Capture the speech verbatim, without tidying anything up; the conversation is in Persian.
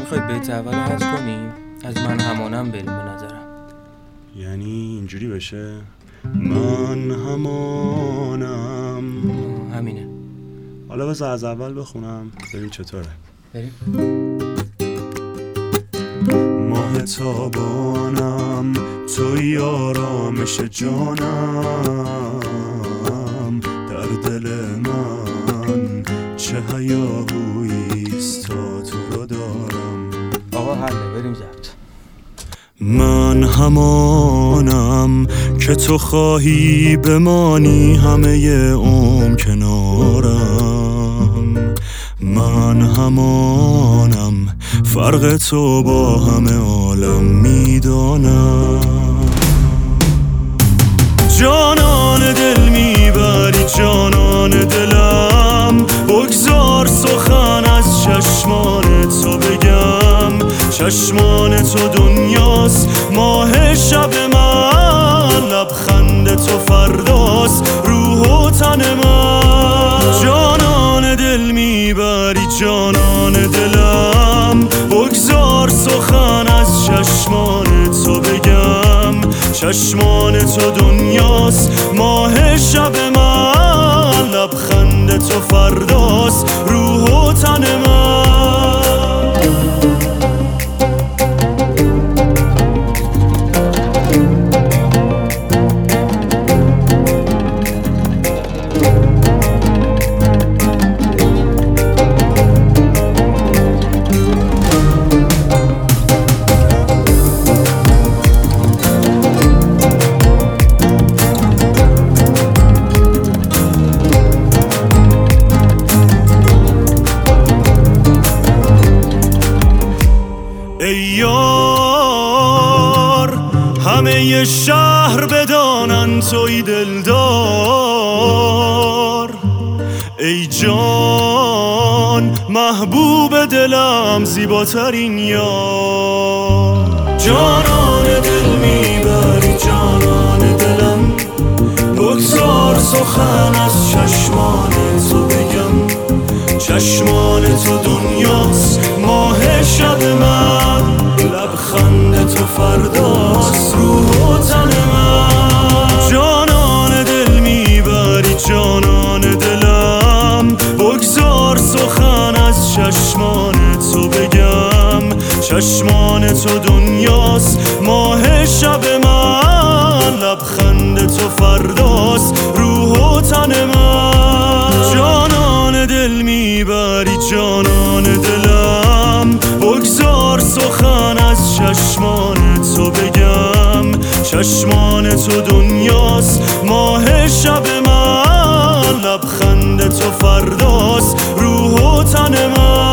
میخوای بیت اول رو حذف کنیم؟ از من همانم بریم به نظرم. یعنی اینجوری بشه من همانم. همینه. حالا بذار از اول بخونم ببین چطوره. بریم. ماه تابانم توی آرامش جانم، در دل من چه هیاهوییست تا تو رو دارم. آقا حله بریم ضبط. من همانم که تو خواهی بمانی همه عمر کنارم. من همانم فرق تو با همه عالم میدانم. جانان دل میبری جانان دلم، بگذار سخن از چشمان تو بگم. چشمان تو دنیاست ماه شب من، لبخند تو فرداست روح و تن من. جانان دل میبری جانان دلم، بگذار سخن از چشمان تو بگم. چشمان تو دنیاست ماه شب من، لبخند تو فرداست روح و تن من. ای یار همه شهر بدانن توی دلدار. ای جان محبوب دلم زیباترین یار. جانان دل میبری جانان دلم، بگذار سخن از چشمان تو بگم. چشمان تو دنیاست ماه شب من، لبخند تو فرداست روح و تن من. جانان دل میبری جانان دلم، بگذار سخن از چشمان تو بگم. چشمان تو دنیاست ماه شب من، لبخند تو فرداست روح و تن من. جانان دل میبری جانان دلم، بگذار سخن از چشمان تو بگم. چشمان تو دنیاست ماه شب من، لبخند تو فرداست روح و تن من.